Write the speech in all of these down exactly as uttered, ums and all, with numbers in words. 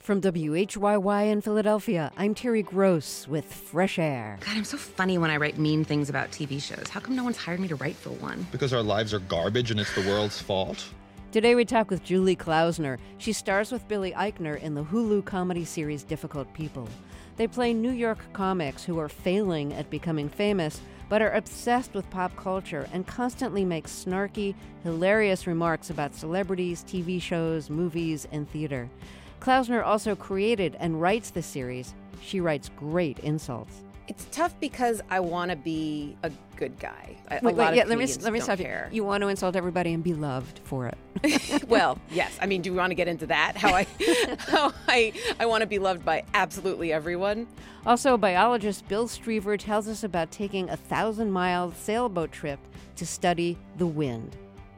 From W H Y Y in Philadelphia, I'm Terry Gross with Fresh Air. God, I'm so funny when I write mean things about T V shows. How come no one's hired me to write for one? Because our lives are garbage and it's the world's fault. Today we talk with Julie Klausner. She stars with Billy Eichner in the Hulu comedy series Difficult People. They play New York comics who are failing at becoming famous, but are obsessed with pop culture and constantly make snarky, hilarious remarks about celebrities, T V shows, movies, and theater. Klausner also created and writes the series. She writes great insults. It's tough because I want to be a good guy. A, Wait, a wait, lot yeah, of let me comedians let me don't stop care. you. You want to insult everybody and be loved for it. Well, yes. I mean, do we want to get into that? How I, how I, I want to be loved by absolutely everyone. Also, biologist Bill Strever tells us about taking a thousand-mile sailboat trip to study the wind.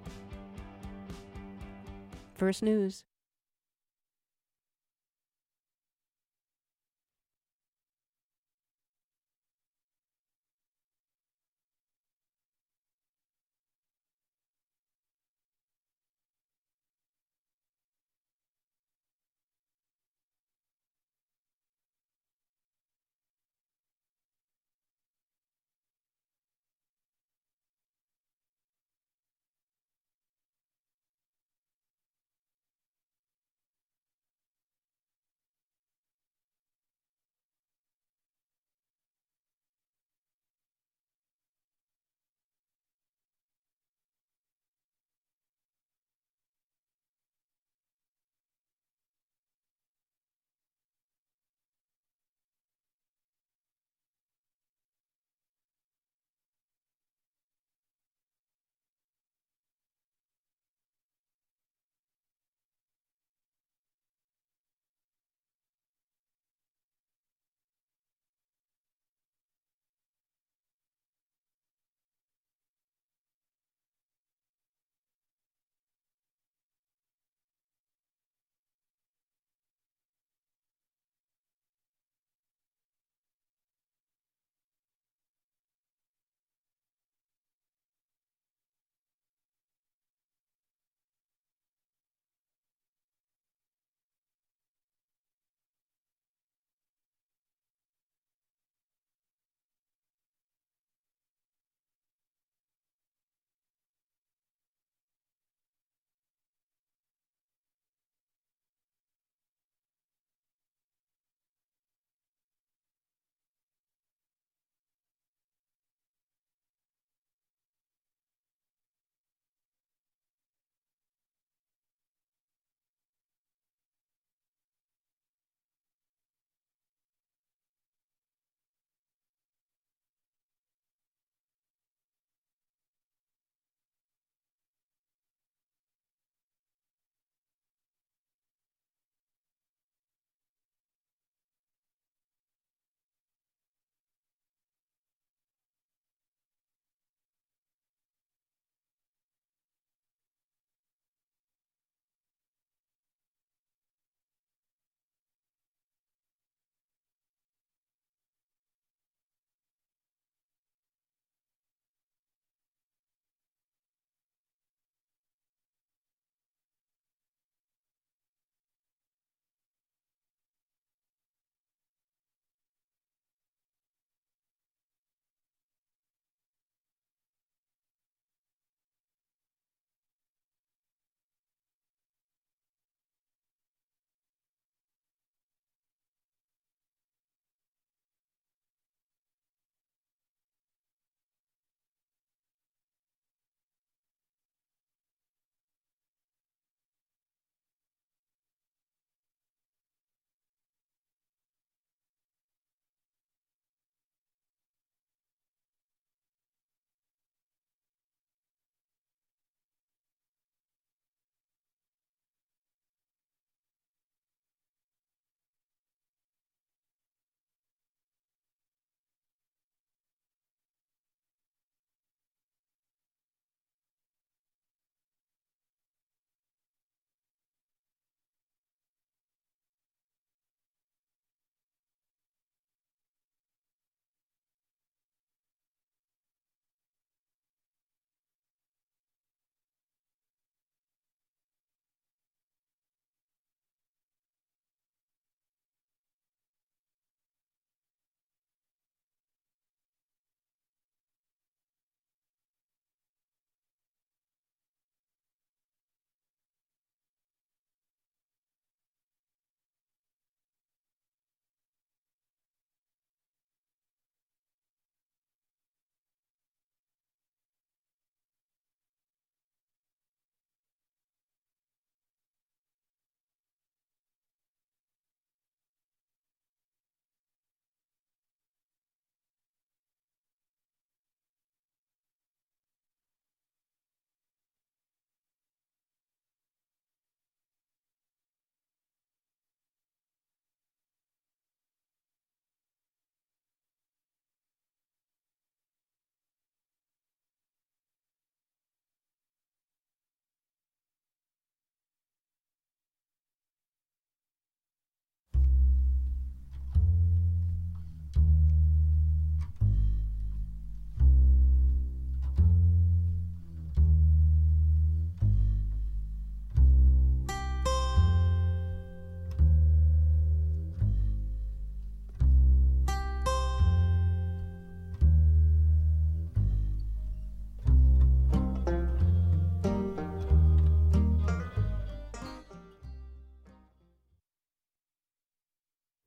First news.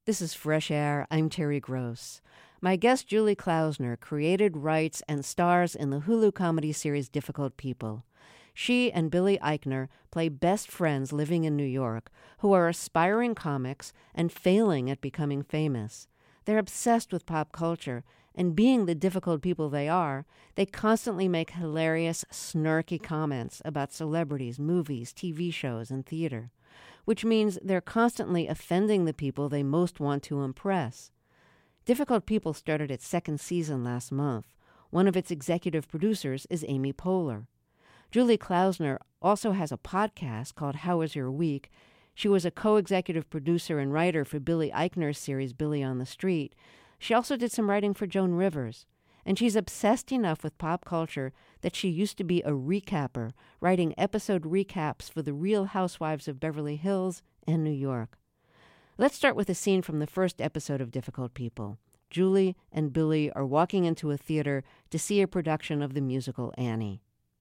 This is Fresh Air. I'm Terry Gross. My guest, Julie Klausner, created, writes, and stars in the Hulu comedy series Difficult People. She and Billy Eichner play best friends living in New York who are aspiring comics and failing at becoming famous. They're obsessed with pop culture, and being the difficult people they are, they constantly make hilarious, snarky comments about celebrities, movies, T V shows, and theater, which means they're constantly offending the people they most want to impress. Difficult People started its second season last month. One of its executive producers is Amy Poehler. Julie Klausner also has a podcast called How Was Your Week? She was a co-executive producer and writer for Billy Eichner's series Billy on the Street. She also did some writing for Joan Rivers. And she's obsessed enough with pop culture that she used to be a recapper, writing episode recaps for The Real Housewives of Beverly Hills and New York. Let's start with a scene from the first episode of Difficult People. Julie and Billy are walking into a theater to see a production of the musical Annie.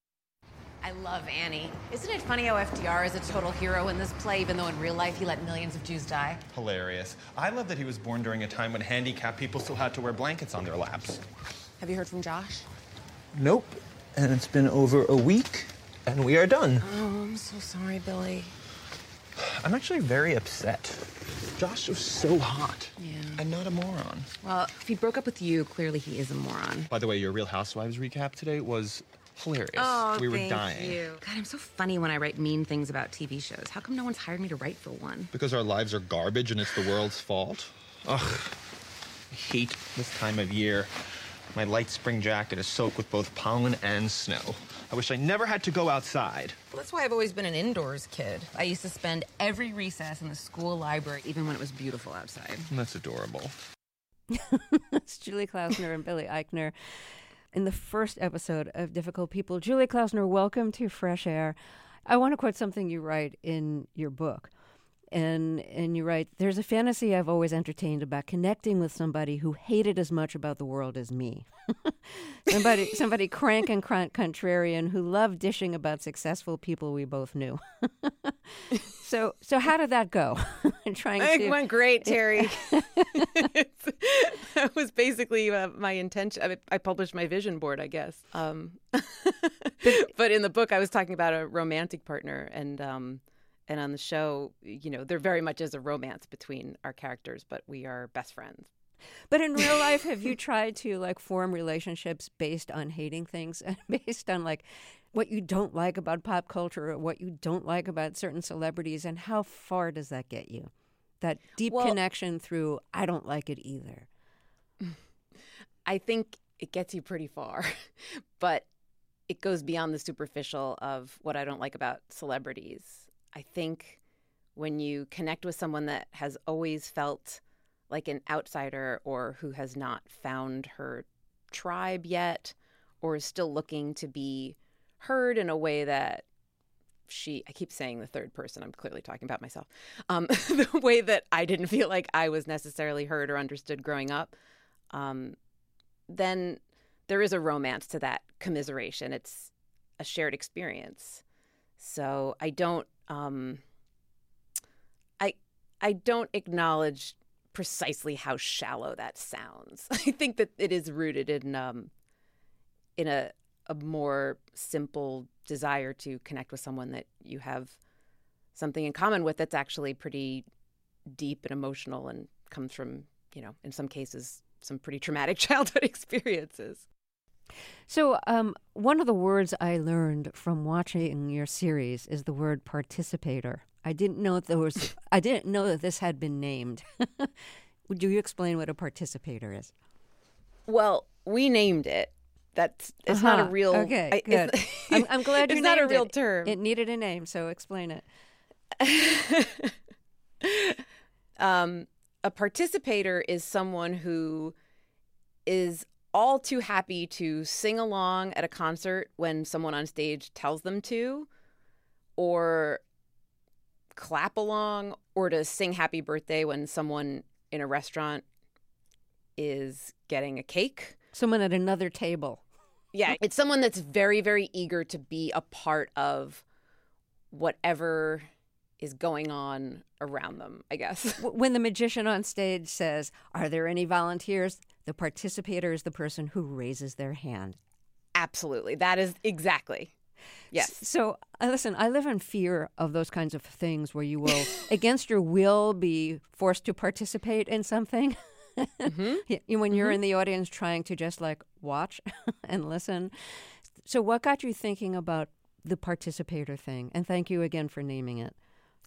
I love Annie. Isn't it funny how F D R is a total hero in this play, even though in real life he let millions of Jews die? Hilarious. I love that he was born during a time when handicapped people still had to wear blankets on their laps. Have you heard from Josh? Nope. And it's been over a week, and we are done. Oh, I'm so sorry, Billy. I'm actually very upset. Josh was so hot. Yeah. And not a moron. Well, if he broke up with you, clearly he is a moron. By the way, your Real Housewives recap today was hilarious. Oh, we were thank dying. you. God, I'm so funny when I write mean things about T V shows. How come no one's hired me to write for one? Because our lives are garbage and it's the world's fault? Ugh. I hate this time of year. My light spring jacket is soaked with both pollen and snow. I wish I never had to go outside. Well, that's why I've always been an indoors kid. I used to spend every recess in the school library, even when it was beautiful outside. That's adorable. It's Julie Klausner and Billy Eichner. In the first episode of Difficult People, Julie Klausner, welcome to Fresh Air. I want to quote something you write in your book. And and you write, there's a fantasy I've always entertained about connecting with somebody who hated as much about the world as me. somebody somebody crank and crank contrarian who loved dishing about successful people we both knew. so so how did that go? Trying It to... went great, Terry. That was basically uh, my intention. I, I published my vision board, I guess. Um, but in the book, I was talking about a romantic partner, and um, and on the show, you know, there very much is a romance between our characters, but we are best friends. But in real life, have you tried to like form relationships based on hating things and based on like what you don't like about pop culture or what you don't like about certain celebrities? And how far does that get you? That deep Well, connection through, I don't like it either. I think it gets you pretty far, but it goes beyond the superficial of what I don't like about celebrities. I think when you connect with someone that has always felt like an outsider or who has not found her tribe yet or is still looking to be heard in a way that she, I keep saying the third person, I'm clearly talking about myself, um, the way that I didn't feel like I was necessarily heard or understood growing up, um, then there is a romance to that commiseration. It's a shared experience. So I don't, um, I, I don't acknowledge precisely how shallow that sounds. I think that it is rooted in, um, in a, a more simple desire to connect with someone that you have something in common with that's actually pretty deep and emotional and comes from, you know, in some cases, some pretty traumatic childhood experiences. So um, one of the words I learned from watching your series is the word participator. I didn't know that there was. I didn't know that this had been named. Would you explain what a participator is? Well, we named it. That's it's Uh-huh. not a real. Okay, I, good. It's, I'm, I'm glad you it's not a named real it. term. It needed a name, so explain it. um, a participator is someone who is all too happy to sing along at a concert when someone on stage tells them to, or clap along, or to sing happy birthday when someone in a restaurant is getting a cake. Someone at another table. Yeah, it's someone that's very, very eager to be a part of whatever is going on around them, I guess. When the magician on stage says, "Are there any volunteers?" the participator is the person who raises their hand. Absolutely. That is exactly. Yes. So, uh, listen, I live in fear of those kinds of things where you will, against your will, be forced to participate in something. Mm-hmm. When you're mm-hmm. in the audience trying to just like watch and listen. So what got you thinking about the participator thing? And thank you again for naming it.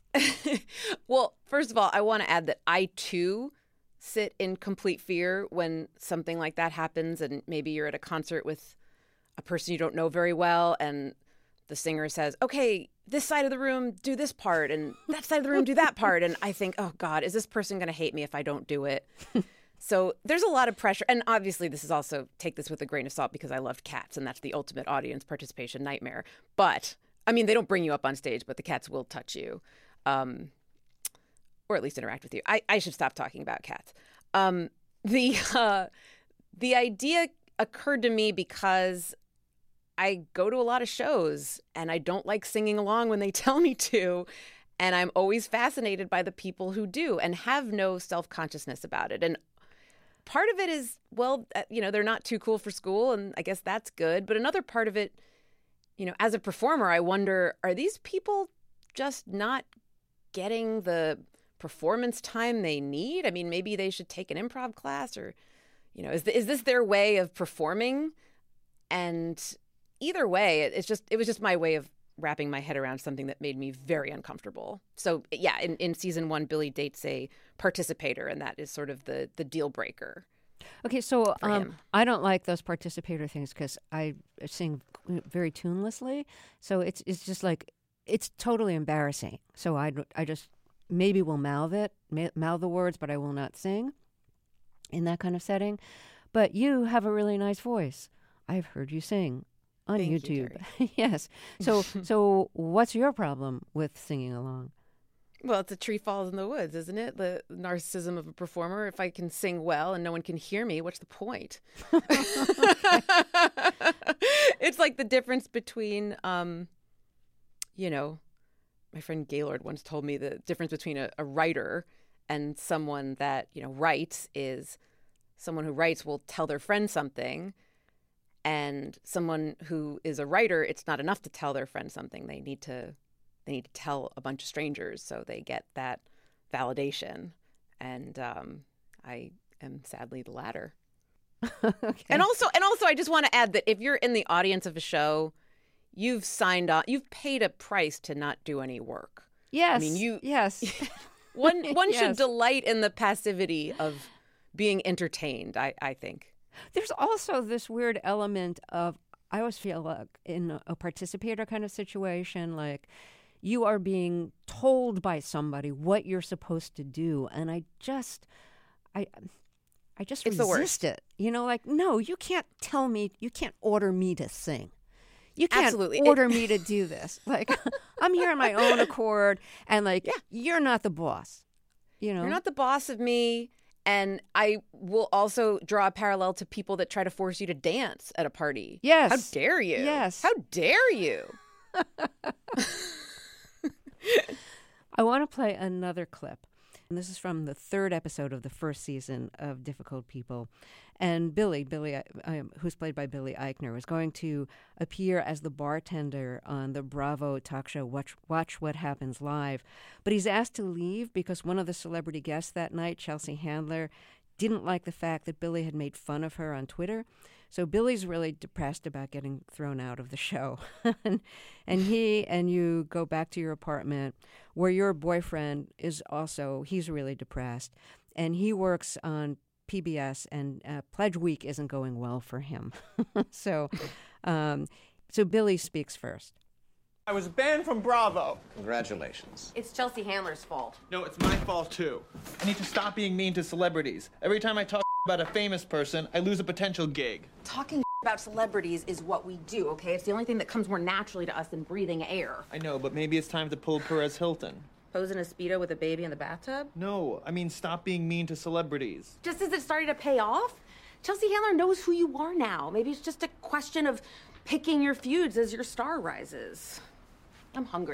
Well, first of all, I want to add that I, too, sit in complete fear when something like that happens, and maybe you're at a concert with a person you don't know very well, and the singer says, okay, this side of the room, do this part, and that side of the room, do that part. And I think, oh, God, is this person going to hate me if I don't do it? So there's a lot of pressure. And obviously, this is also, take this with a grain of salt, because I loved Cats, and that's the ultimate audience participation nightmare. But, I mean, they don't bring you up on stage, but the cats will touch you. Um, or at least interact with you. I, I should stop talking about cats. Um, the uh, the idea occurred to me because I go to a lot of shows and I don't like singing along when they tell me to. And I'm always fascinated by the people who do and have no self-consciousness about it. And part of it is, well, you know, they're not too cool for school, and I guess that's good. But another part of it, you know, as a performer, I wonder, are these people just not getting the performance time they need? I mean, maybe they should take an improv class, or, you know, is th- is this their way of performing? And either way, it, it's just it was just my way of wrapping my head around something that made me very uncomfortable. So yeah, in, in season one, Billy dates a participator, and that is sort of the the deal breaker. Okay, so um, I don't like those participator things because I sing very tunelessly. So it's it's just like, it's totally embarrassing. So I, I just maybe will mouth it, mouth the words, but I will not sing in that kind of setting. But you have a really nice voice. I've heard you sing on Thank YouTube. You, Yes. So so what's your problem with singing along? Well, it's a tree falls in the woods, isn't it? The narcissism of a performer. If I can sing well and no one can hear me, what's the point? It's like the difference between, um, you know, my friend Gaylord once told me the difference between a, a writer and someone that, you know, writes is someone who writes will tell their friend something. And someone who is a writer, it's not enough to tell their friend something. They need to they need to tell a bunch of strangers so they get that validation. And um, I am sadly the latter. Okay. And also, and also, I just want to add that if you're in the audience of a show, you've signed on, you've paid a price to not do any work. Yes. I mean, you. Yes. one one Yes. should delight in the passivity of being entertained, I, I think. There's also this weird element of, I always feel like in a participator kind of situation, like you are being told by somebody what you're supposed to do. And I just, I, I just It's the resist worst. it. You know, like, no, you can't tell me, you can't order me to sing. You can't Absolutely. order It- me to do this. Like, I'm here on my own accord, and like, Yeah. you're not the boss. You know, You're not the boss of me. And I will also draw a parallel to people that try to force you to dance at a party. Yes. How dare you? Yes. How dare you? I want to play another clip. And this is from the third episode of the first season of Difficult People. And Billy, Billy, um, who's played by Billy Eichner, was going to appear as the bartender on the Bravo talk show Watch, Watch What Happens Live. But he's asked to leave because one of the celebrity guests that night, Chelsea Handler, didn't like the fact that Billy had made fun of her on Twitter. So Billy's really depressed about getting thrown out of the show. and, and he and you go back to your apartment where your boyfriend is also, he's really depressed. And he works on P B S, and uh, Pledge Week isn't going well for him. so, um, so Billy speaks first. I was banned from Bravo. Congratulations. It's Chelsea Handler's fault. No, it's my fault too. I need to stop being mean to celebrities. Every time I talk about a famous person, I lose a potential gig. Talking about celebrities is what we do, okay? It's the only thing that comes more naturally to us than breathing air. I know, but maybe it's time to pull Perez Hilton. Pose in a Speedo with a baby in the bathtub? No, I mean stop being mean to celebrities. Just as it started to pay off? Chelsea Handler knows who you are now. Maybe it's just a question of picking your feuds as your star rises. I'm hungry.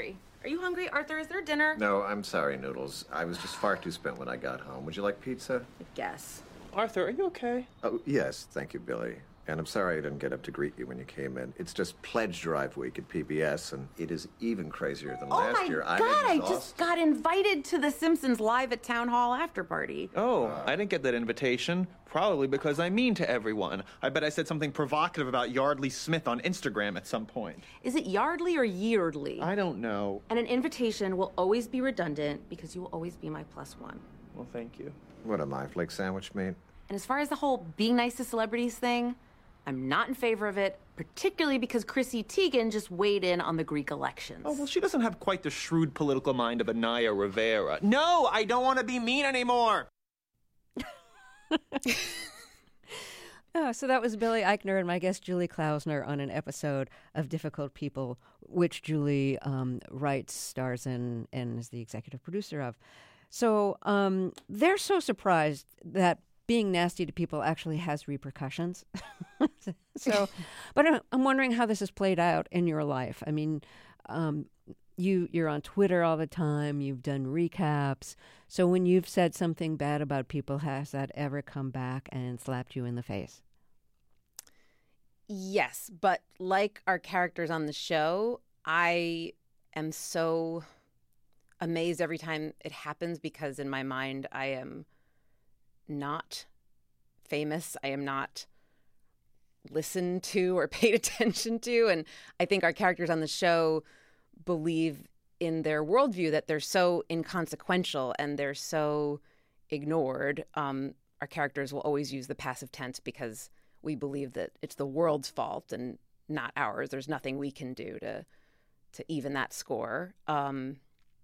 Are you hungry, Arthur? Is there dinner? No, I'm sorry, Noodles. I was just far too spent when I got home. Would you like pizza? I guess. Arthur, are you okay? Oh, yes, thank you, Billy. And I'm sorry I didn't get up to greet you when you came in. It's just pledge drive week at P B S, and it is even crazier than Oh last my year. God, I'm I exhausted. just got invited to The Simpsons live at Town Hall after party. Oh, I didn't get that invitation. Probably because I'm mean to everyone. I bet I said something provocative about Yardley Smith on Instagram at some point. Is it Yardley or Yeardley? I don't know. And an invitation will always be redundant because you will always be my plus one. Well, thank you. What am I, flake sandwich meat? And as far as the whole being nice to celebrities thing, I'm not in favor of it, particularly because Chrissy Teigen just weighed in on the Greek elections. Oh, well, she doesn't have quite the shrewd political mind of Anaya Rivera. No, I don't want to be mean anymore. Oh, so that was Billy Eichner and my guest Julie Klausner on an episode of Difficult People, which Julie um, writes, stars in, and is the executive producer of. So um, they're so surprised that being nasty to people actually has repercussions. So, but I'm- I'm wondering how this has played out in your life. I mean, um, you you're on Twitter all the time. You've done recaps. So when you've said something bad about people, has that ever come back and slapped you in the face? Yes, but like our characters on the show, I am so amazed every time it happens because in my mind I am not famous. I am not listened to or paid attention to. And I think our characters on the show believe in their worldview that they're so inconsequential and they're so ignored. Um, our characters will always use the passive tense because we believe that it's the world's fault and not ours. There's nothing we can do to to even that score. Um,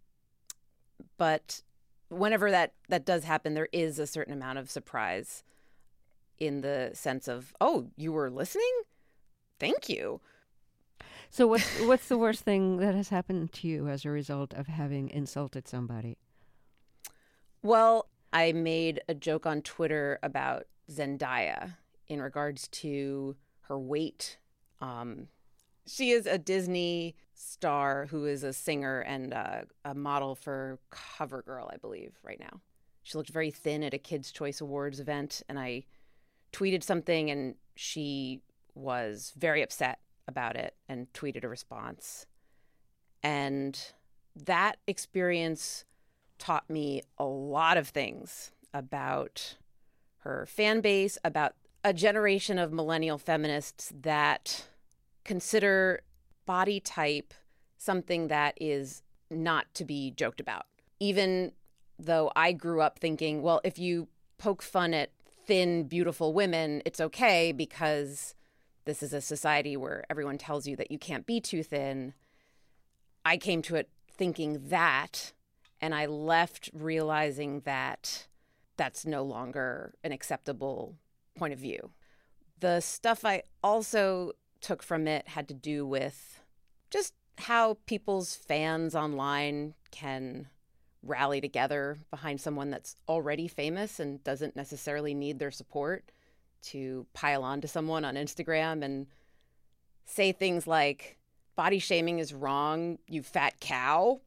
but whenever that, that does happen, there is a certain amount of surprise in the sense of, oh, you were listening? Thank you. So what's what's the worst thing that has happened to you as a result of having insulted somebody? Well, I made a joke on Twitter about Zendaya in regards to her weight. Um, she is a Disney star who is a singer and uh, a model for CoverGirl, I believe, right now. She looked very thin at a Kids' Choice Awards event, and I tweeted something, and she was very upset about it and tweeted a response. And that experience taught me a lot of things about her fan base, about a generation of millennial feminists that consider body type something that is not to be joked about. Even though I grew up thinking, well, if you poke fun at thin, beautiful women, it's okay because this is a society where everyone tells you that you can't be too thin. I came to it thinking that, and I left realizing that that's no longer an acceptable point of view. The stuff I also took from it had to do with just how people's fans online can rally together behind someone that's already famous and doesn't necessarily need their support to pile on to someone on Instagram and say things like, body shaming is wrong, you fat cow.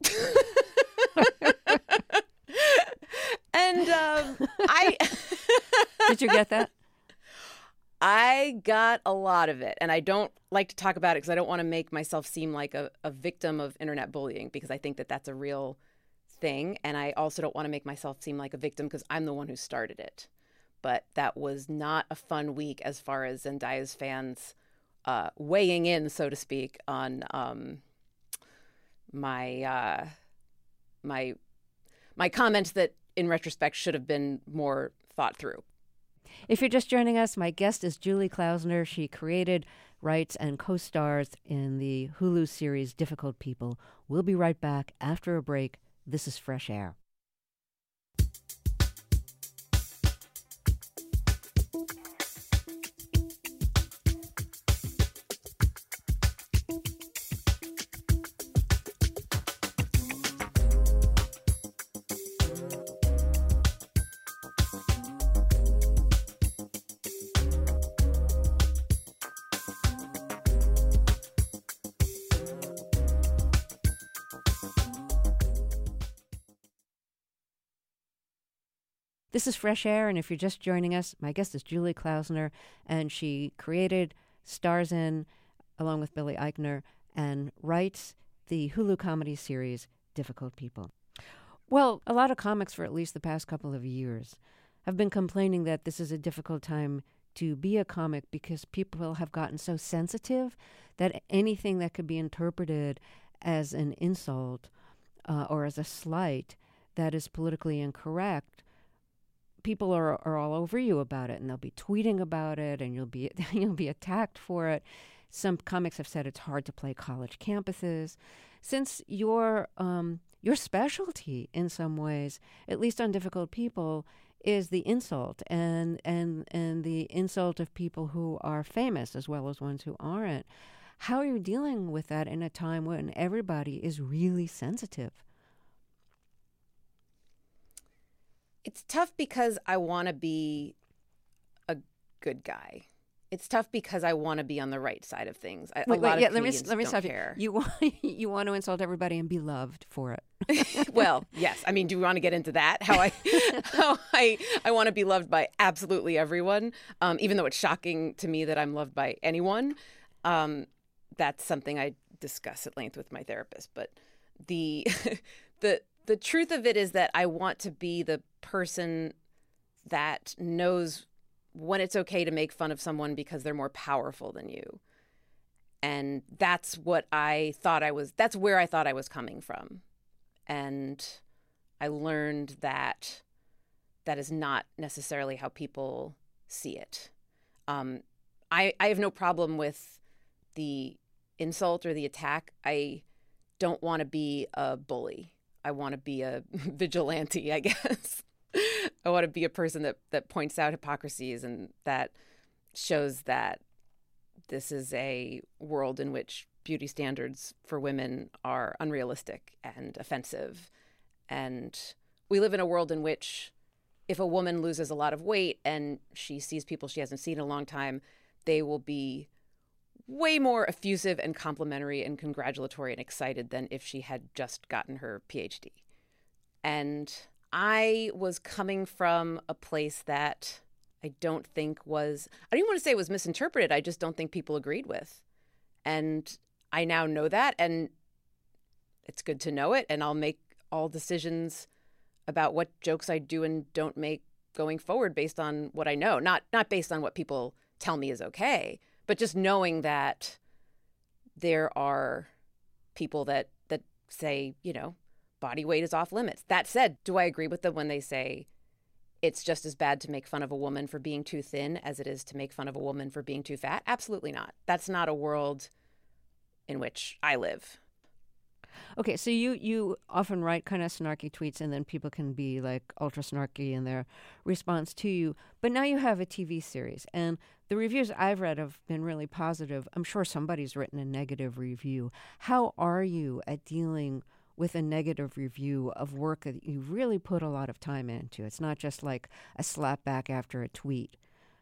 And um, I... Did you get that? I got a lot of it, and I don't like to talk about it because I don't want to make myself seem like a, a victim of internet bullying, because I think that that's a real thing, and I also don't want to make myself seem like a victim because I'm the one who started it. But that was not a fun week as far as Zendaya's fans uh, weighing in, so to speak, on um, my uh, my my comments that, in retrospect, should have been more thought through. If you're just joining us, my guest is Julie Klausner. She created, writes, and co-stars in the Hulu series Difficult People. We'll be right back after a break. This is Fresh Air. This is Fresh Air, and if you're just joining us, my guest is Julie Klausner, and she created, stars in, along with Billy Eichner, and writes the Hulu comedy series Difficult People. Well, a lot of comics for at least the past couple of years have been complaining that this is a difficult time to be a comic because people have gotten so sensitive that anything that could be interpreted as an insult uh, or as a slight that is politically incorrect, people are are all over you about it, and they'll be tweeting about it, and you'll be you'll be attacked for it. Some comics have said it's hard to play college campuses. Since your um, your specialty in some ways, at least on Difficult People, is the insult and and and the insult of people who are famous as well as ones who aren't. How are you dealing with that in a time when everybody is really sensitive? It's tough because I want to be a good guy. It's tough because I want to be on the right side of things. I, Wait, a wait, lot yeah, of let me comedians let me don't stop care. you. You want you want to insult everybody and be loved for it. Well, yes. I mean, do we want to get into that? How I how I I want to be loved by absolutely everyone, um, even though it's shocking to me that I'm loved by anyone. Um, that's something I discuss at length with my therapist. But the the the truth of it is that I want to be the person that knows when it's okay to make fun of someone because they're more powerful than you. And that's what I thought I was, that's where I thought I was coming from. And I learned that that is not necessarily how people see it. Um, I, I have no problem with the insult or the attack. I don't want to be a bully. I want to be a vigilante, I guess. I want to be a person that, that points out hypocrisies and that shows that this is a world in which beauty standards for women are unrealistic and offensive. And we live in a world in which if a woman loses a lot of weight and she sees people she hasn't seen in a long time, they will be way more effusive and complimentary and congratulatory and excited than if she had just gotten her P H D. And I was coming from a place that I don't think was, I don't even want to say it was misinterpreted. I just don't think people agreed with. And I now know that, and it's good to know it. And I'll make all decisions about what jokes I do and don't make going forward based on what I know, not not based on what people tell me is okay, but just knowing that there are people that that say, you know, body weight is off limits. That said, do I agree with them when they say it's just as bad to make fun of a woman for being too thin as it is to make fun of a woman for being too fat? Absolutely not. That's not a world in which I live. Okay, so you, you often write kind of snarky tweets, and then people can be like ultra snarky in their response to you. But now you have a T V series, and the reviews I've read have been really positive. I'm sure somebody's written a negative review. How are you at dealing with a negative review of work that you really put a lot of time into? It's not just like a slap back after a tweet.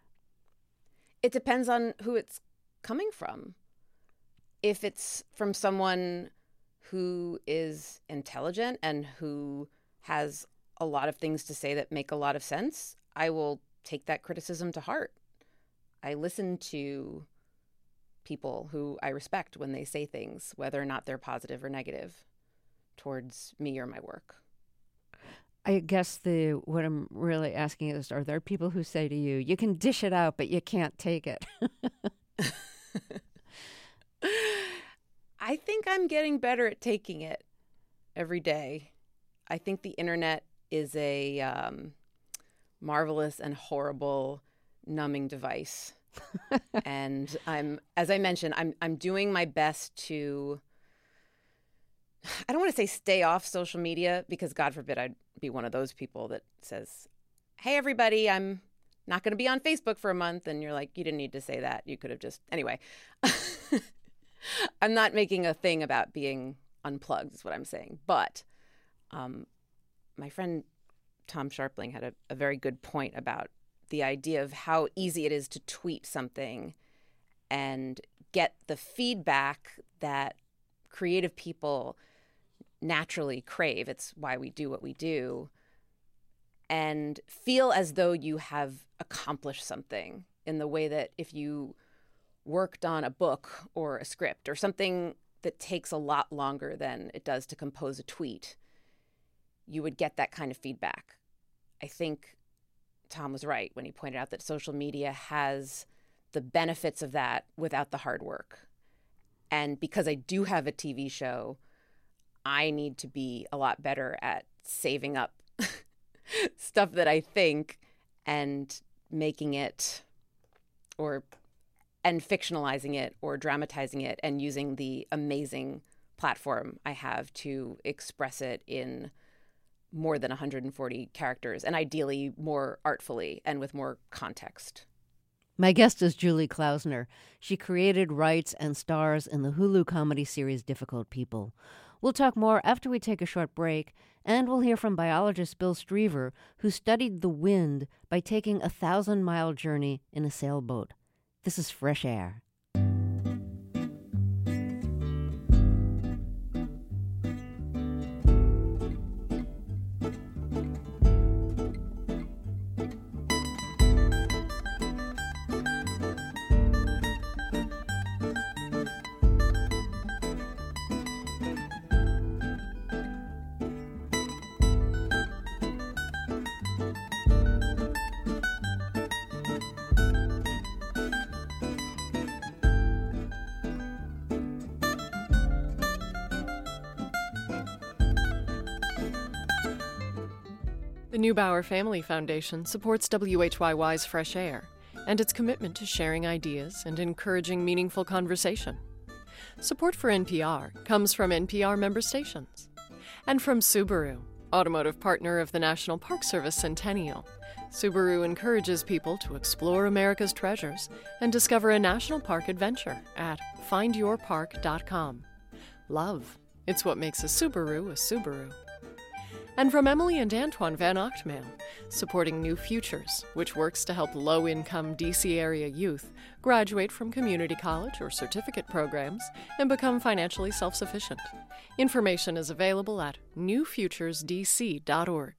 It depends on who it's coming from. If it's from someone who is intelligent and who has a lot of things to say that make a lot of sense, I will take that criticism to heart. I listen to people who I respect when they say things, whether or not they're positive or negative towards me or my work. I guess the what I'm really asking is, are there people who say to you, you can dish it out, but you can't take it? I think I'm getting better at taking it every day. I think the internet is a um, marvelous and horrible numbing device. And I'm, as I mentioned, I'm I'm doing my best to, I don't want to say stay off social media, because God forbid I'd be one of those people that says, hey, everybody, I'm not going to be on Facebook for a month. And you're like, you didn't need to say that. You could have just, anyway. I'm not making a thing about being unplugged is what I'm saying. But um, my friend Tom Sharpling had a, a very good point about the idea of how easy it is to tweet something and get the feedback that creative people naturally crave. It's why we do what we do. and feel as though you have accomplished something in the way that if you worked on a book or a script or something that takes a lot longer than it does to compose a tweet, you would get that kind of feedback. I think Tom was right when he pointed out that social media has the benefits of that without the hard work. And because I do have a T V show, I need to be a lot better at saving up stuff that I think and making it or and fictionalizing it or dramatizing it and using the amazing platform I have to express it in more than one hundred forty characters, and ideally more artfully and with more context. My guest is Julie Klausner. She created, writes, and stars in the Hulu comedy series Difficult People. We'll talk more after we take a short break, and we'll hear from biologist Bill Striever, who studied the wind by taking a thousand-mile journey in a sailboat. This is Fresh Air. The Neubauer Family Foundation supports W H Y Y's Fresh Air and its commitment to sharing ideas and encouraging meaningful conversation. Support for N P R comes from N P R member stations and from Subaru, automotive partner of the National Park Service Centennial. Subaru encourages people to explore America's treasures and discover a national park adventure at find your park dot com. Love, it's what makes a Subaru a Subaru. And from Emily and Antoine Van Ochtmail, supporting New Futures, which works to help low-income D C area youth graduate from community college or certificate programs and become financially self-sufficient. Information is available at new futures d c dot org.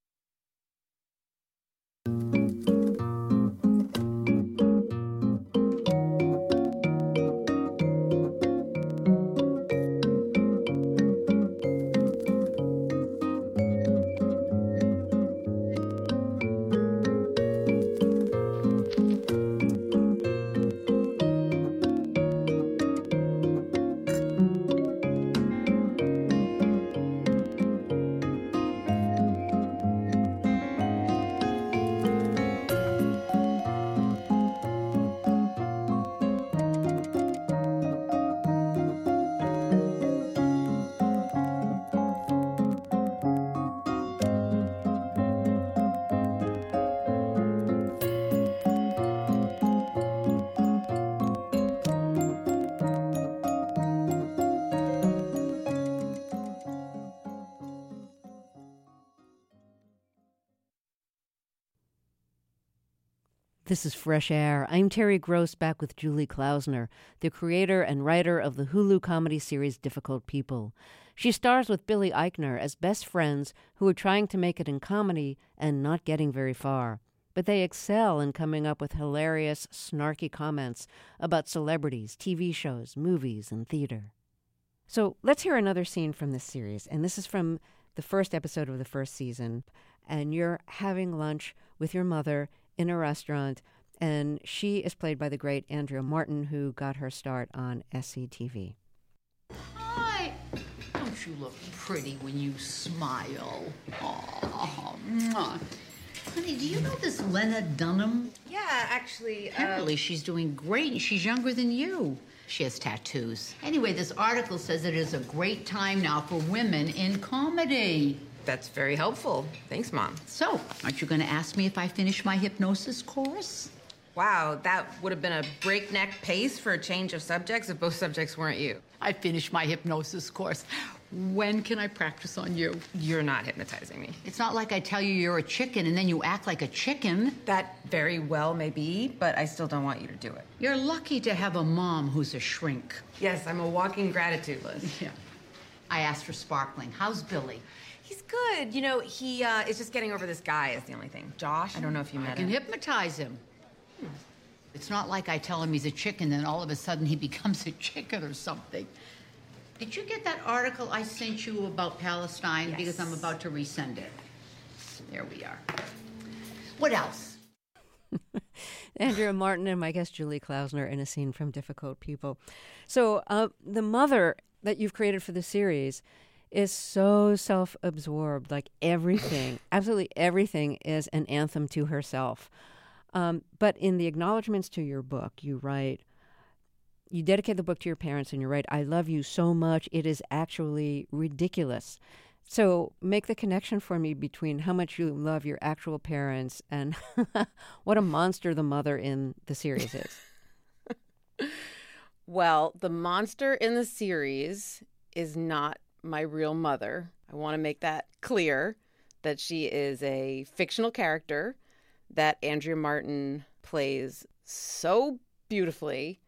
This is Fresh Air. I'm Terry Gross, back with Julie Klausner, the creator and writer of the Hulu comedy series Difficult People. She stars with Billy Eichner as best friends who are trying to make it in comedy and not getting very far. But they excel in coming up with hilarious, snarky comments about celebrities, T V shows, movies, and theater. So let's hear another scene from this series, and this is from the first episode of the first season, and you're having lunch with your mother in a restaurant, and she is played by the great Andrea Martin, who got her start on S C T V. Hi. Don't you look pretty when you smile? Oh, mwah. Honey, do you know this Lena Dunham? Yeah, actually, uh... Apparently she's doing great. She's younger than you. She has tattoos. Anyway, this article says it is a great time now for women in comedy. That's very helpful. Thanks, Mom. So, aren't you going to ask me if I finish my hypnosis course? Wow, that would have been a breakneck pace for a change of subjects if both subjects weren't you. I finished my hypnosis course. When can I practice on you? You're not hypnotizing me. It's not like I tell you you're a chicken and then you act like a chicken. That very well may be, but I still don't want you to do it. You're lucky to have a mom who's a shrink. Yes, I'm a walking gratitude list. Yeah. I asked for sparkling. How's Billy? He's good. You know, he uh, is just getting over this guy is the only thing. Josh, I don't know if you I met can him. hypnotize him. It's not like I tell him he's a chicken, then all of a sudden he becomes a chicken or something. Did you get that article I sent you about Palestine? Yes. Because I'm about to resend it. There we are. What else? Andrea Martin and my guest Julie Klausner in a scene from Difficult People. So uh, the mother that you've created for the series is so self-absorbed. Like everything, absolutely everything is an anthem to herself. Um, but in the acknowledgments to your book, you write, you dedicate the book to your parents and you write, I love you so much, it is actually ridiculous. So make the connection for me between how much you love your actual parents and what a monster the mother in the series is. Well, the monster in the series is not my real mother. I want to make that clear, that she is a fictional character that Andrea Martin plays so beautifully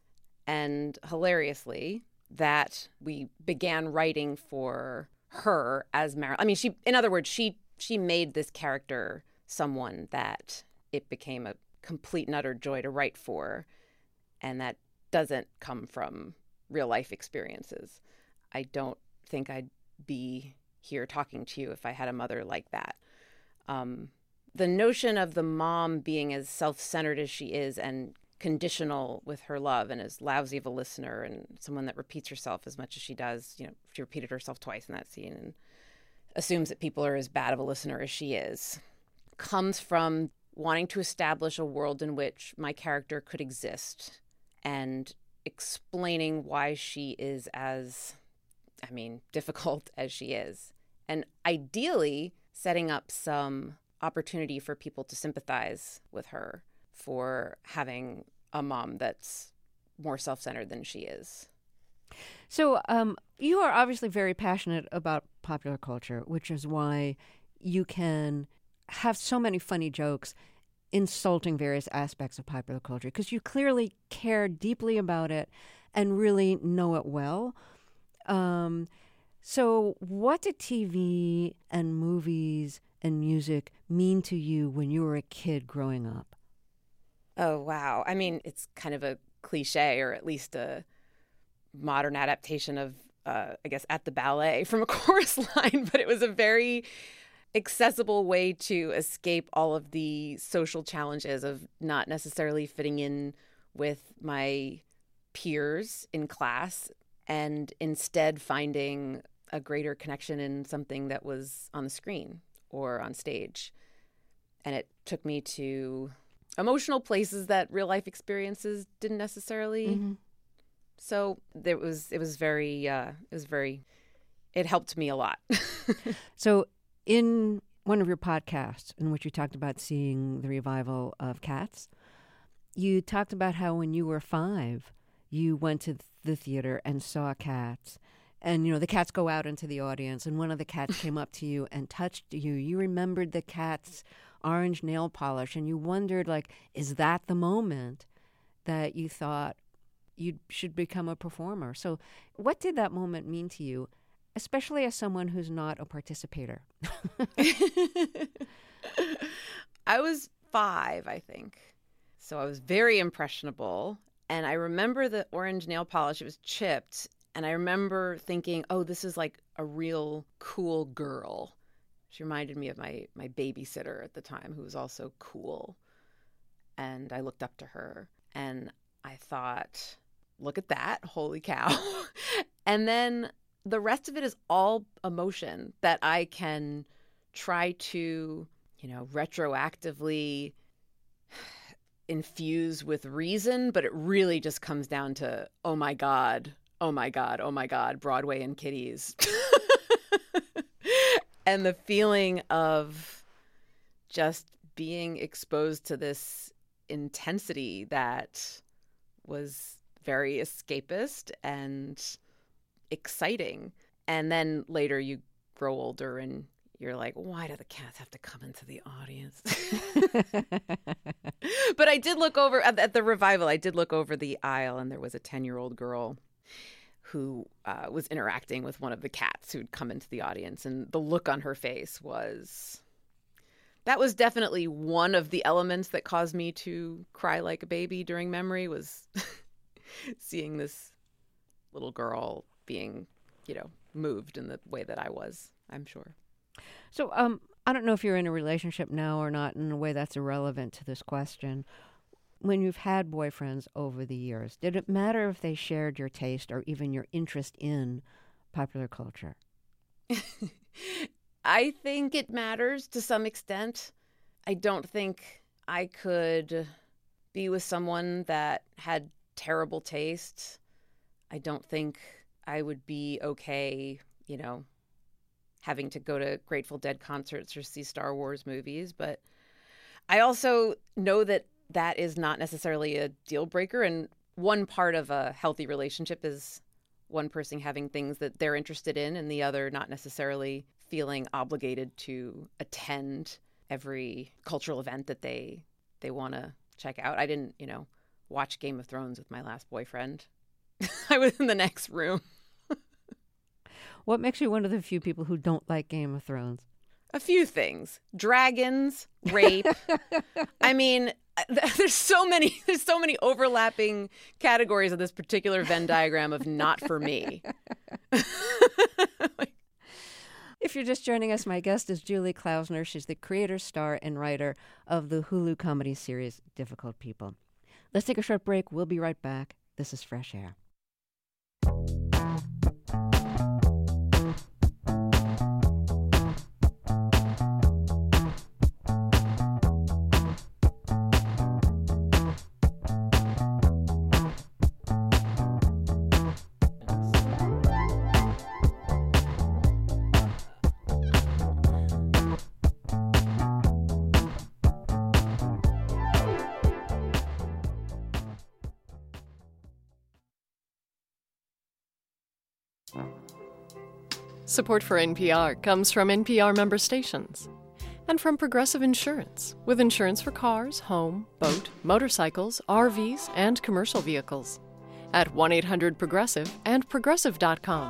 and hilariously that we began writing for her as Marilyn. I mean, she, in other words, she she made this character someone that it became a complete and utter joy to write for, and that doesn't come from real life experiences. I don't think I'd be here talking to you if I had a mother like that. Um, the notion of the mom being as self-centered as she is and conditional with her love and as lousy of a listener and someone that repeats herself as much as she does. You know, she repeated herself twice in that scene and assumes that people are as bad of a listener as she is, comes from wanting to establish a world in which my character could exist and explaining why she is as, I mean, difficult as she is. And ideally setting up some opportunity for people to sympathize with her for having a mom that's more self-centered than she is. So um, you are obviously very passionate about popular culture, which is why you can have so many funny jokes insulting various aspects of popular culture, because you clearly care deeply about it and really know it well. Um, so what did T V and movies and music mean to you when you were a kid growing up? Oh, wow. I mean, it's kind of a cliche, or at least a modern adaptation of, uh, I guess, At the Ballet from A Chorus Line, but it was a very accessible way to escape all of the social challenges of not necessarily fitting in with my peers in class and instead finding a greater connection in something that was on the screen or on stage. And it took me to emotional places that real life experiences didn't necessarily. Mm-hmm. So there was, it was very, uh, it was very, it helped me a lot. So in one of your podcasts in which you talked about seeing the revival of Cats, you talked about how when you were five, you went to the theater and saw Cats. And, you know, the cats go out into the audience, and one of the cats came up to you and touched you. You remembered the cat's orange nail polish, and you wondered, like, is that the moment that you thought you should become a performer? So what did that moment mean to you, especially as someone who's not a participator? I was five, I think. So I was very impressionable. And I remember the orange nail polish, it was chipped. And I remember thinking, oh, this is like a real cool girl. She reminded me of my, my babysitter at the time, who was also cool. And I looked up to her and I thought, look at that, holy cow. And then the rest of it is all emotion that I can try to, you know, retroactively infuse with reason, but it really just comes down to, oh my God, oh my God, oh my God, Broadway and kitties. And the feeling of just being exposed to this intensity that was very escapist and exciting. And then later you grow older and you're like, why do the cats have to come into the audience? But I did look over at the revival. I did look over the aisle, and there was a ten-year-old girl who uh, was interacting with one of the cats who'd come into the audience. And the look on her face was... That was definitely one of the elements that caused me to cry like a baby during Memory, was seeing this little girl being, you know, moved in the way that I was, I'm sure. So um, I don't know if you're in a relationship now or not, in a way that's irrelevant to this question. When you've had boyfriends over the years, did it matter if they shared your taste or even your interest in popular culture? I think it matters to some extent. I don't think I could be with someone that had terrible taste. I don't think I would be okay, you know, having to go to Grateful Dead concerts or see Star Wars movies. But I also know that that is not necessarily a deal breaker. And one part of a healthy relationship is one person having things that they're interested in and the other not necessarily feeling obligated to attend every cultural event that they they want to check out. I didn't, you know, watch Game of Thrones with my last boyfriend. I was in the next room. What makes you one of the few people who don't like Game of Thrones? A few things. Dragons, rape. I mean, there's so many there's so many overlapping categories of this particular Venn diagram of not for me. If you're just joining us, my guest is Julie Klausner. She's the creator, star, and writer of the Hulu comedy series Difficult People. Let's take a short break. We'll be right back. This is Fresh Air. Support for N P R comes from N P R member stations and from Progressive Insurance, with insurance for cars, home, boat, motorcycles, R Vs, and commercial vehicles at one eight hundred Progressive and progressive dot com.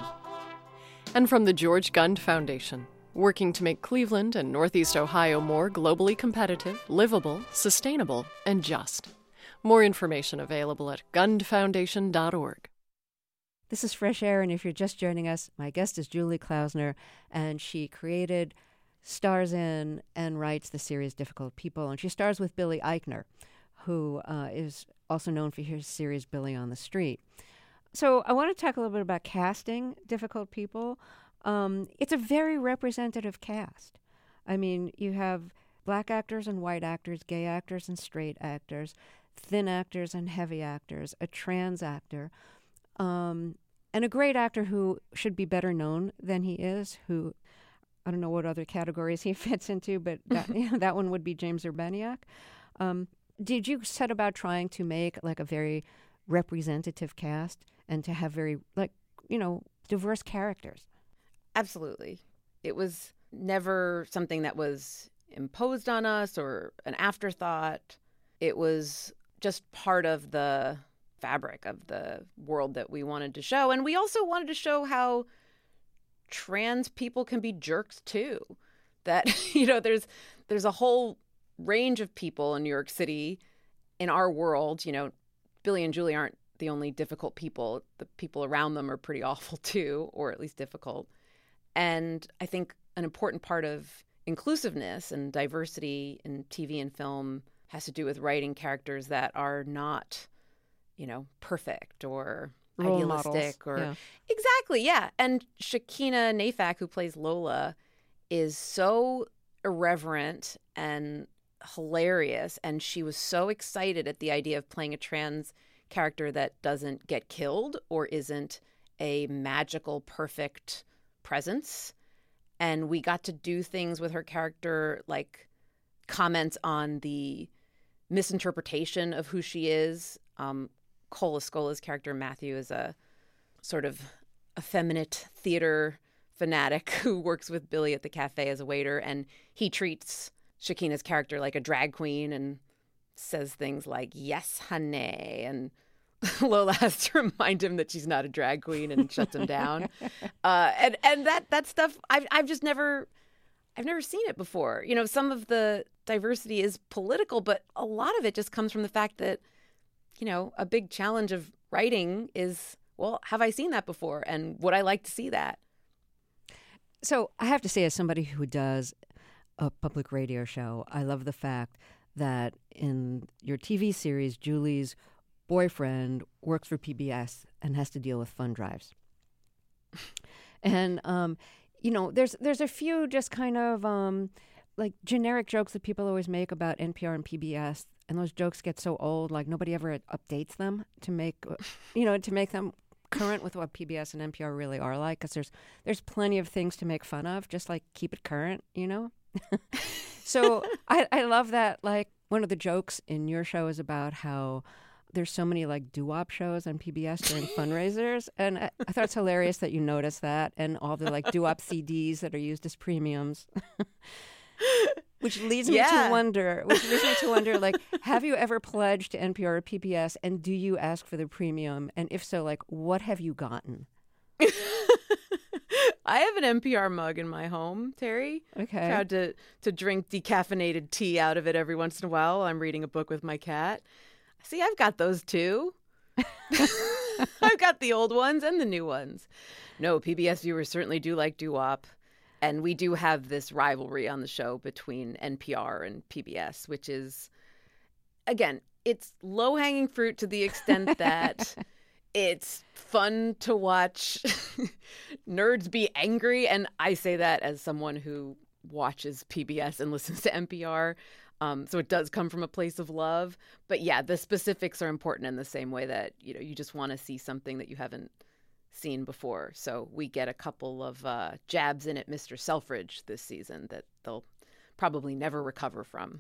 And from the George Gund Foundation, working to make Cleveland and Northeast Ohio more globally competitive, livable, sustainable, and just. More information available at gund foundation dot org. This is Fresh Air, and if you're just joining us, my guest is Julie Klausner, and she created, stars in, and writes the series Difficult People. And she stars with Billy Eichner, who uh, is also known for his series Billy on the Street. So I want to talk a little bit about casting Difficult People. Um, it's a very representative cast. I mean, you have black actors and white actors, gay actors and straight actors, thin actors and heavy actors, a trans actor, Um, and a great actor who should be better known than he is, who, I don't know what other categories he fits into, but that, you know, that one would be James Urbaniak. Um, did you set about trying to make like a very representative cast and to have very, like, you know, diverse characters? Absolutely. It was never something that was imposed on us or an afterthought. It was just part of the fabric of the world that we wanted to show. And we also wanted to show how trans people can be jerks too. That, you know, there's there's a whole range of people in New York City, in our world. You know, Billy and Julie aren't the only difficult people. The people around them are pretty awful too, or at least difficult. And I think an important part of inclusiveness and diversity in T V and film has to do with writing characters that are not, you know, perfect or Role idealistic models. or Yeah. Exactly, yeah. And Shakina Nafak, who plays Lola, is so irreverent and hilarious, and she was so excited at the idea of playing a trans character that doesn't get killed or isn't a magical, perfect presence. And we got to do things with her character, like comments on the misinterpretation of who she is. Um, Cole Escola's character, Matthew, is a sort of effeminate theater fanatic who works with Billy at the cafe as a waiter, and he treats Shakina's character like a drag queen and says things like, "Yes, honey," and Lola has to remind him that she's not a drag queen and shuts him down. Uh, and and that that stuff, I've I've just never, I've never seen it before. You know, some of the diversity is political, but a lot of it just comes from the fact that, you know, a big challenge of writing is, well, have I seen that before? And would I like to see that? So I have to say, as somebody who does a public radio show, I love the fact that in your T V series, Julie's boyfriend works for P B S and has to deal with fund drives. And, um, you know, there's there's a few just kind of um, like generic jokes that people always make about N P R and P B S. And those jokes get so old, like nobody ever updates them to make, you know, to make them current with what P B S and N P R really are like. Because there's, there's plenty of things to make fun of, just like keep it current, you know? So I, I love that, like, one of the jokes in your show is about how there's so many like doo-wop shows on P B S during fundraisers, and I, I thought it's hilarious that you noticed that, and all the like doo-wop C Ds that are used as premiums, which leads me Yeah. to wonder, which leads me to wonder, like, have you ever pledged to N P R or P B S, and do you ask for the premium, and if so, like, what have you gotten? I have an N P R mug in my home, Terry. Okay. Proud to to drink decaffeinated tea out of it every once in a while while I'm reading a book with my cat. See, I've got those too. I've got the old ones and the new ones. No, P B S viewers certainly do like doo-wop. And we do have this rivalry on the show between N P R and P B S, which is, again, it's low-hanging fruit to the extent that it's fun to watch nerds be angry. And I say that as someone who watches P B S and listens to N P R. Um, so it does come from a place of love. But yeah, the specifics are important in the same way that, you know, you just want to see something that you haven't seen before. So we get a couple of uh, jabs in at Mister Selfridge this season that they'll probably never recover from.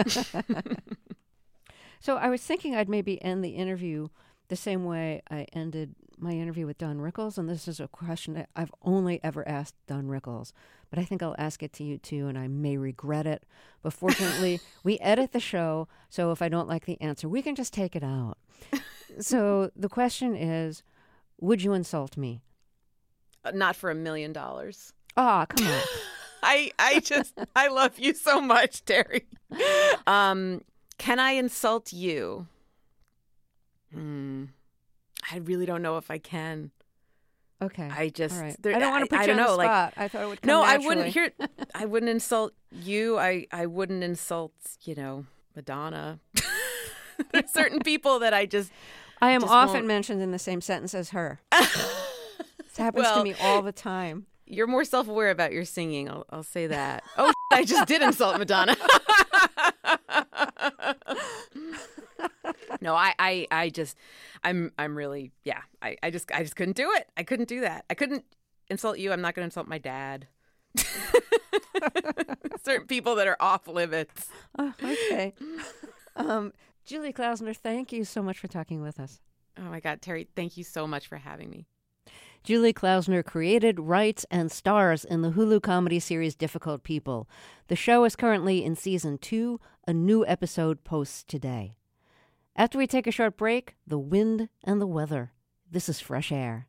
So I was thinking I'd maybe end the interview the same way I ended my interview with Don Rickles, and this is a question that I've only ever asked Don Rickles, but I think I'll ask it to you too, and I may regret it. But fortunately, we edit the show, so if I don't like the answer, we can just take it out. So the question is, would you insult me? Uh, not for a million dollars. Ah, come on. I I just, I love you so much, Terry. Um, can I insult you? Hmm. I really don't know if I can. Okay. I just, All right. there, I don't want to put I, I you don't on know, the spot. like, I thought it would come no, naturally. I wouldn't hear, I wouldn't insult you. I, I wouldn't insult, you know, Madonna. There's certain people that I just, I am just often won't. mentioned in the same sentence as her. This happens Well, to me all the time. You're more self-aware about your singing. I'll, I'll say that. Oh, I just did insult Madonna. No, I, I, I just, I'm, I'm really, yeah. I, I just, I just couldn't do it. I couldn't do that. I couldn't insult you. I'm not going to insult my dad. Certain people that are off limits. Oh, okay. um, Julie Klausner, thank you so much for talking with us. Oh my God, Terry, thank you so much for having me. Julie Klausner created, writes, and stars in the Hulu comedy series Difficult People. The show is currently in season two. A new episode posts today. After we take a short break, the wind and the weather. This is Fresh Air.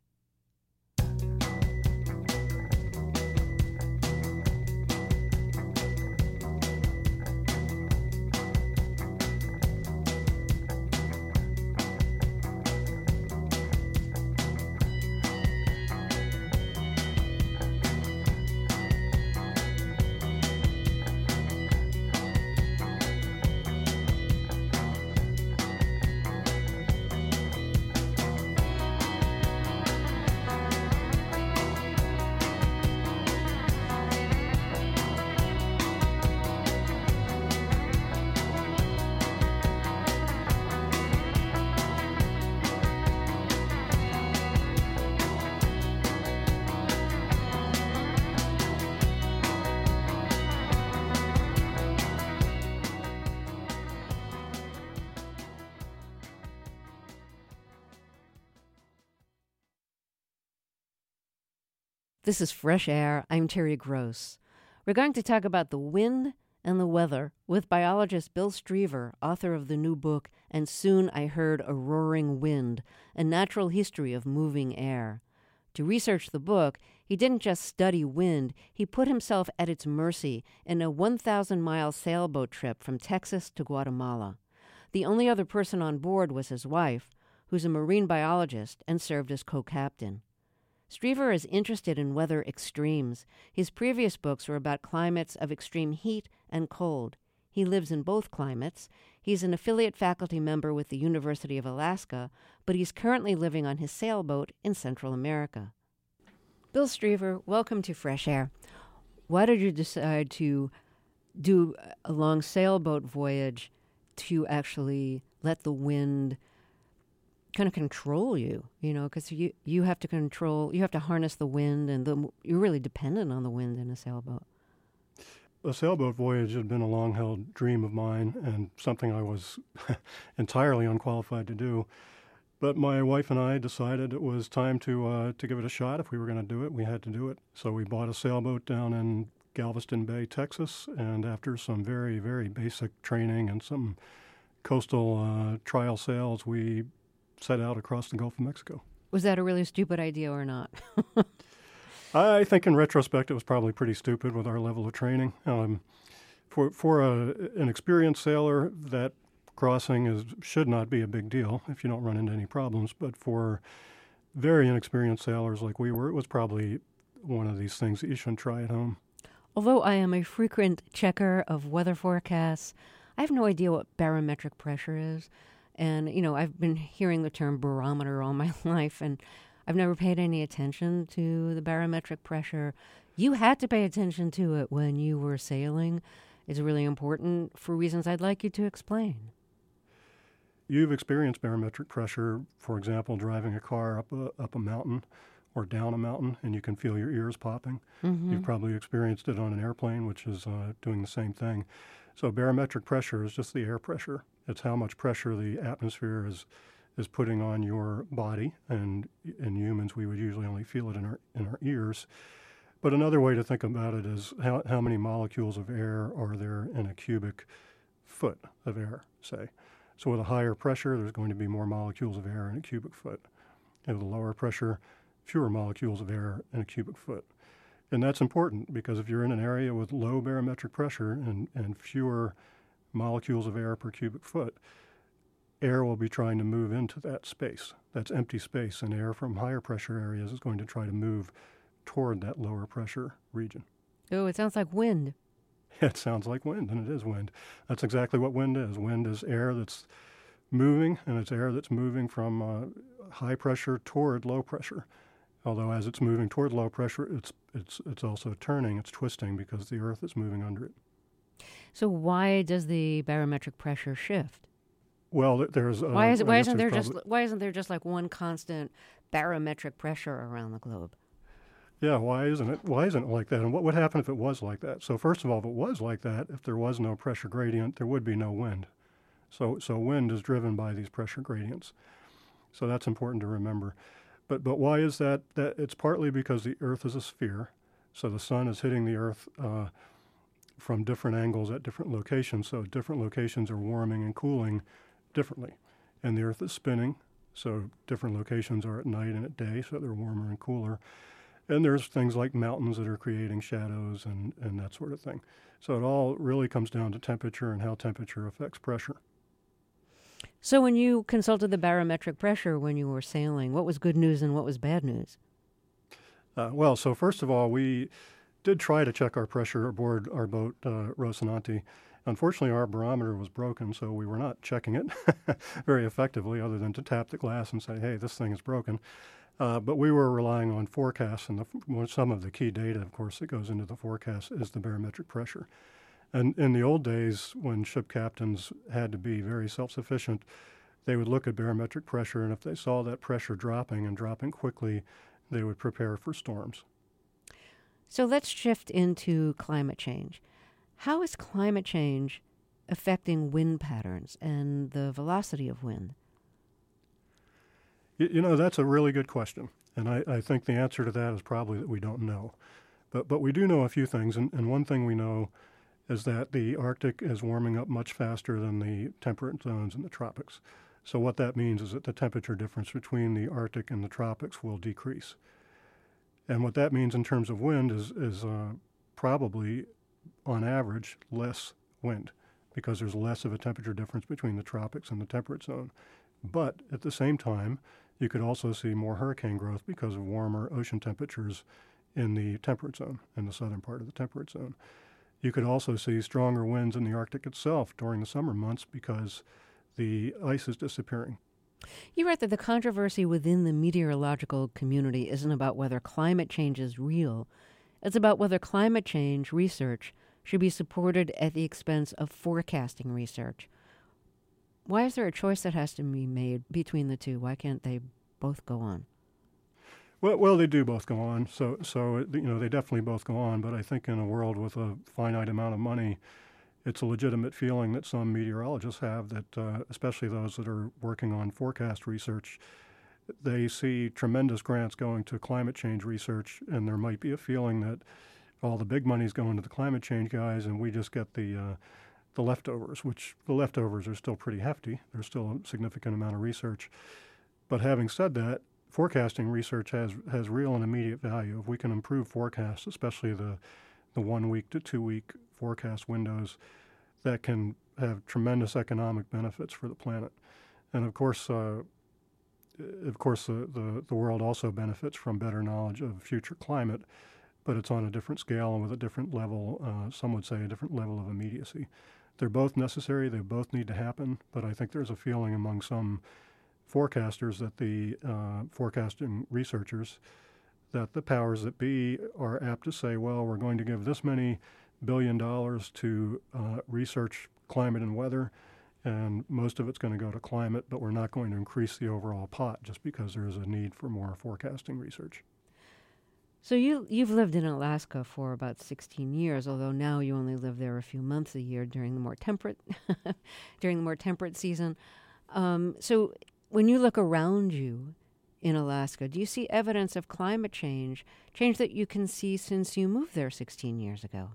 This is Fresh Air. I'm Terry Gross. We're going to talk about the wind and the weather with biologist Bill Striever, author of the new book, And Soon I Heard a Roaring Wind, A Natural History of Moving Air. To research the book, he didn't just study wind, he put himself at its mercy in a one thousand mile sailboat trip from Texas to Guatemala. The only other person on board was his wife, who's a marine biologist and served as co-captain. Striever is interested in weather extremes. His previous books were about climates of extreme heat and cold. He lives in both climates. He's an affiliate faculty member with the University of Alaska, but he's currently living on his sailboat in Central America. Bill Striever, welcome to Fresh Air. Why did you decide to do a long sailboat voyage to actually let the wind kind of control you, you know, because you, you have to control, you have to harness the wind, and the, you're really dependent on the wind in a sailboat. A sailboat voyage had been a long-held dream of mine and something I was entirely unqualified to do. But my wife and I decided it was time to uh, to give it a shot. If we were going to do it, we had to do it. So we bought a sailboat down in Galveston Bay, Texas, and after some very, very basic training and some coastal uh, trial sails, we set out across the Gulf of Mexico. Was that a really stupid idea or not? I think in retrospect it was probably pretty stupid with our level of training. Um, for for a, an experienced sailor, that crossing is should not be a big deal if you don't run into any problems. But for very inexperienced sailors like we were, it was probably one of these things that you shouldn't try at home. Although I am a frequent checker of weather forecasts, I have no idea what barometric pressure is. And, you know, I've been hearing the term barometer all my life, and I've never paid any attention to the barometric pressure. You had to pay attention to it when you were sailing. It's really important for reasons I'd like you to explain. You've experienced barometric pressure, for example, driving a car up a, up a mountain or down a mountain, and you can feel your ears popping. Mm-hmm. You've probably experienced it on an airplane, which is uh, doing the same thing. So barometric pressure is just the air pressure. It's how much pressure the atmosphere is is putting on your body, and in humans we would usually only feel it in our in our ears. But another way to think about it is how how many molecules of air are there in a cubic foot of air, say. So with a higher pressure, there's going to be more molecules of air in a cubic foot. And with a lower pressure, fewer molecules of air in a cubic foot. And that's important because if you're in an area with low barometric pressure and, and fewer molecules of air per cubic foot, air will be trying to move into that space. That's empty space, and air from higher pressure areas is going to try to move toward that lower pressure region. Oh, it sounds like wind. It sounds like wind, and it is wind. That's exactly what wind is. Wind is air that's moving, and it's air that's moving from uh, high pressure toward low pressure. Although as it's moving toward low pressure, it's it's it's also turning, it's twisting because the Earth is moving under it. So why does the barometric pressure shift? Well, there's uh, why is it, why isn't there probably, just why isn't there just like one constant barometric pressure around the globe? Yeah, why isn't it? Why isn't it like that? And what would happen if it was like that? So first of all, if it was like that, if there was no pressure gradient, there would be no wind. So so wind is driven by these pressure gradients. So that's important to remember. But but why is that? That it's partly because the Earth is a sphere, so the sun is hitting the Earth uh, from different angles at different locations. So different locations are warming and cooling differently, and the Earth is spinning. So different locations are at night and at day, so they're warmer and cooler. And there's things like mountains that are creating shadows and, and that sort of thing. So it all really comes down to temperature and how temperature affects pressure. So when you consulted the barometric pressure when you were sailing, what was good news and what was bad news? Uh, well, so first of all, we did try to check our pressure aboard our boat, uh, Rocinante. Unfortunately, our barometer was broken, so we were not checking it very effectively other than to tap the glass and say, hey, this thing is broken. Uh, but we were relying on forecasts, and the, well, some of the key data, of course, that goes into the forecast is the barometric pressure. And in the old days, when ship captains had to be very self-sufficient, they would look at barometric pressure, and if they saw that pressure dropping and dropping quickly, they would prepare for storms. So let's shift into climate change. How is climate change affecting wind patterns and the velocity of wind? You, you know, that's a really good question, and I, I think the answer to that is probably that we don't know. But but we do know a few things, and, and one thing we know is that the Arctic is warming up much faster than the temperate zones in the tropics. So what that means is that the temperature difference between the Arctic and the tropics will decrease. And what that means in terms of wind is, is uh, probably, on average, less wind, because there's less of a temperature difference between the tropics and the temperate zone. But at the same time, you could also see more hurricane growth because of warmer ocean temperatures in the temperate zone, in the southern part of the temperate zone. You could also see stronger winds in the Arctic itself during the summer months because the ice is disappearing. You write that the controversy within the meteorological community isn't about whether climate change is real. It's about whether climate change research should be supported at the expense of forecasting research. Why is there a choice that has to be made between the two? Why can't they both go on? Well, well, they do both go on. So, so you know, they definitely both go on. But I think in a world with a finite amount of money, it's a legitimate feeling that some meteorologists have that, uh, especially those that are working on forecast research, they see tremendous grants going to climate change research, and there might be a feeling that all the big money's going to the climate change guys, and we just get the uh, the leftovers, which the leftovers are still pretty hefty. There's still a significant amount of research. But having said that, forecasting research has, has real and immediate value. If we can improve forecasts, especially the, the one-week to two-week forecast windows, that can have tremendous economic benefits for the planet. And of course, uh, of course, the, the, the world also benefits from better knowledge of future climate, but it's on a different scale and with a different level, uh, some would say a different level of immediacy. They're both necessary, they both need to happen, but I think there's a feeling among some forecasters that the uh, forecasting researchers, that the powers that be are apt to say, well, we're going to give this many billion dollars to uh, research climate and weather, and most of it's going to go to climate, but we're not going to increase the overall pot just because there is a need for more forecasting research. So you, you've lived in Alaska for about sixteen years, although now you only live there a few months a year during the more temperate during the more temperate season. Um, so when you look around you in Alaska, do you see evidence of climate change, change that you can see since you moved there sixteen years ago?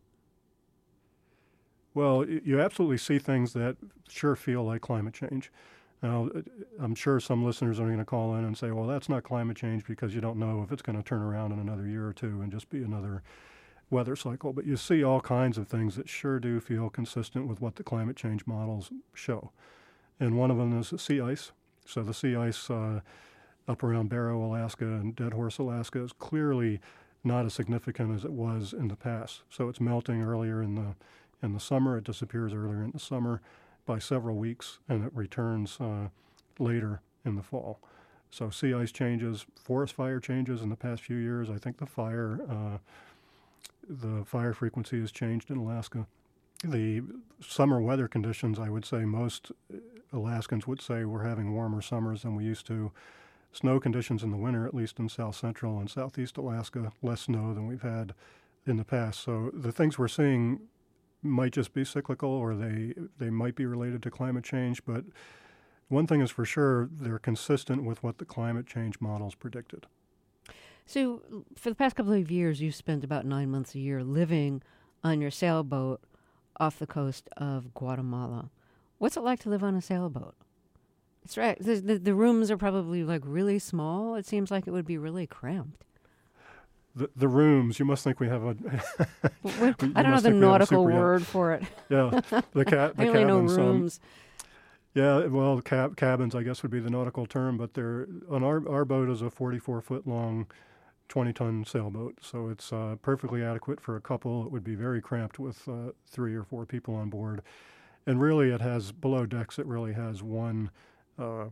Well, you absolutely see things that sure feel like climate change. Now, I'm sure some listeners are going to call in and say, well, that's not climate change because you don't know if it's going to turn around in another year or two and just be another weather cycle. But you see all kinds of things that sure do feel consistent with what the climate change models show. And one of them is the sea ice. So the sea ice uh, up around Barrow, Alaska and Dead Horse, Alaska is clearly not as significant as it was in the past. So it's melting earlier in the in the summer. It disappears earlier in the summer by several weeks, and it returns uh, later in the fall. So sea ice changes, forest fire changes in the past few years. I think the fire uh, the fire frequency has changed in Alaska. The summer weather conditions, I would say most Alaskans would say we're having warmer summers than we used to. Snow conditions in the winter, at least in south central and southeast Alaska, less snow than we've had in the past. So the things we're seeing might just be cyclical, or they they might be related to climate change, but one thing is for sure, they're consistent with what the climate change models predicted. So for the past couple of years, you've spent about nine months a year living on your sailboat off the coast of Guatemala. What's it like to live on a sailboat? It's right. The, the, the rooms are probably like really small. It seems like it would be really cramped. The, the rooms, you must think we have a... what, I don't know the nautical word for it. Yeah, the, ca- the I only know cabins. rooms. Um, yeah, well, cab- cabins, I guess, would be the nautical term, but they're, on our, our boat is a forty-four foot long, twenty ton sailboat, so it's uh, perfectly adequate for a couple. It would be very cramped with uh, three or four people on board. And really, it has, below decks, it really has one, uh,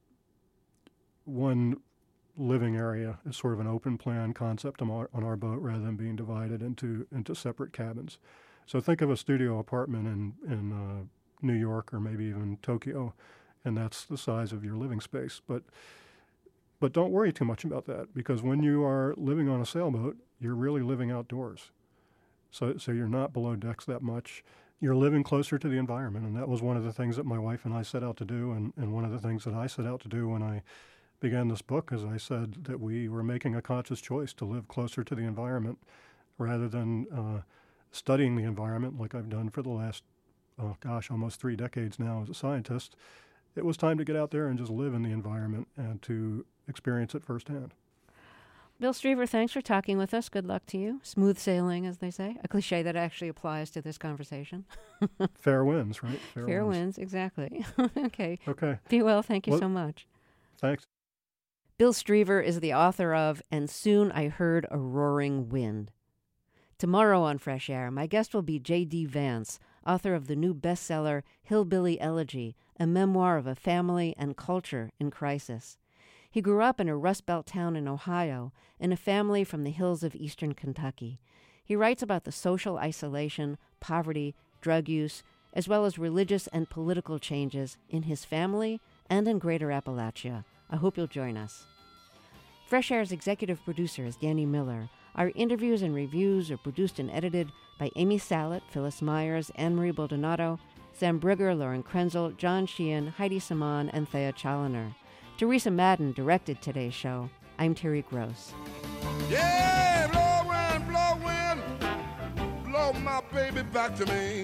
one living area. It's sort of an open plan concept on our, on our boat rather than being divided into into separate cabins. So think of a studio apartment in, in uh, New York or maybe even Tokyo, and that's the size of your living space. But but don't worry too much about that, because when you are living on a sailboat, you're really living outdoors. So so you're not below decks that much. You're living closer to the environment, and that was one of the things that my wife and I set out to do, and, and one of the things that I set out to do when I began this book, as I said, that we were making a conscious choice to live closer to the environment rather than uh, studying the environment like I've done for the last, oh gosh, almost three decades now as a scientist, it was time to get out there and just live in the environment and to experience it firsthand. Bill Striever, thanks for talking with us. Good luck to you. Smooth sailing, as they say. A cliche that actually applies to this conversation. Fair winds, right? Fair, Fair wins. wins, exactly. Okay. Okay. Be well. Thank you well, so much. Thanks. Bill Striever is the author of And Soon I Heard a Roaring Wind. Tomorrow on Fresh Air, my guest will be J D. Vance, author of the new bestseller Hillbilly Elegy, a memoir of a family and culture in crisis. He grew up in a Rust Belt town in Ohio, in a family from the hills of eastern Kentucky. He writes about the social isolation, poverty, drug use, as well as religious and political changes in his family and in Greater Appalachia. I hope you'll join us. Fresh Air's executive producer is Danny Miller. Our interviews and reviews are produced and edited by Amy Salet, Phyllis Myers, Anne-Marie Baldonado, Sam Brigger, Lauren Krenzel, John Sheehan, Heidi Saman, and Thea Challoner. Teresa Madden directed today's show. I'm Terry Gross. Yeah, blow wind, blow wind, blow my baby back to me.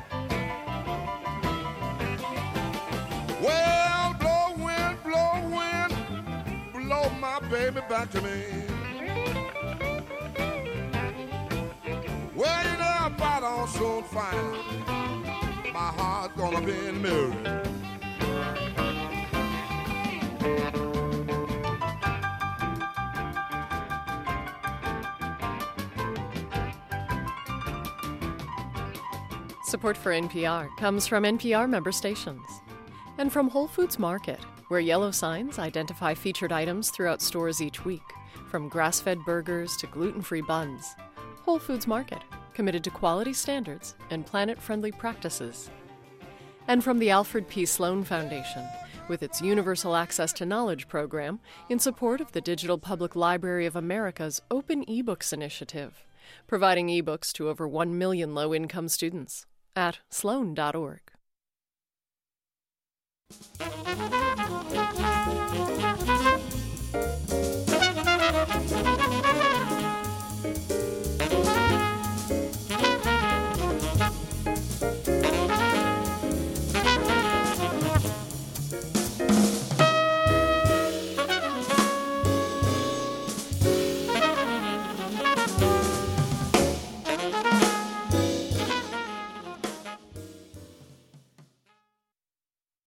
Well, blow wind, blow wind, blow my baby back to me. Well, you know, if I don't soon find out, my heart's gonna be in misery. Support for N P R comes from N P R member stations and from Whole Foods Market, where yellow signs identify featured items throughout stores each week, from grass-fed burgers to gluten-free buns. Whole Foods Market, committed to quality standards and planet-friendly practices. And from the Alfred P. Sloan Foundation, with its Universal Access to Knowledge program in support of the Digital Public Library of America's Open eBooks initiative, providing ebooks to over one million low-income students at sloan dot org.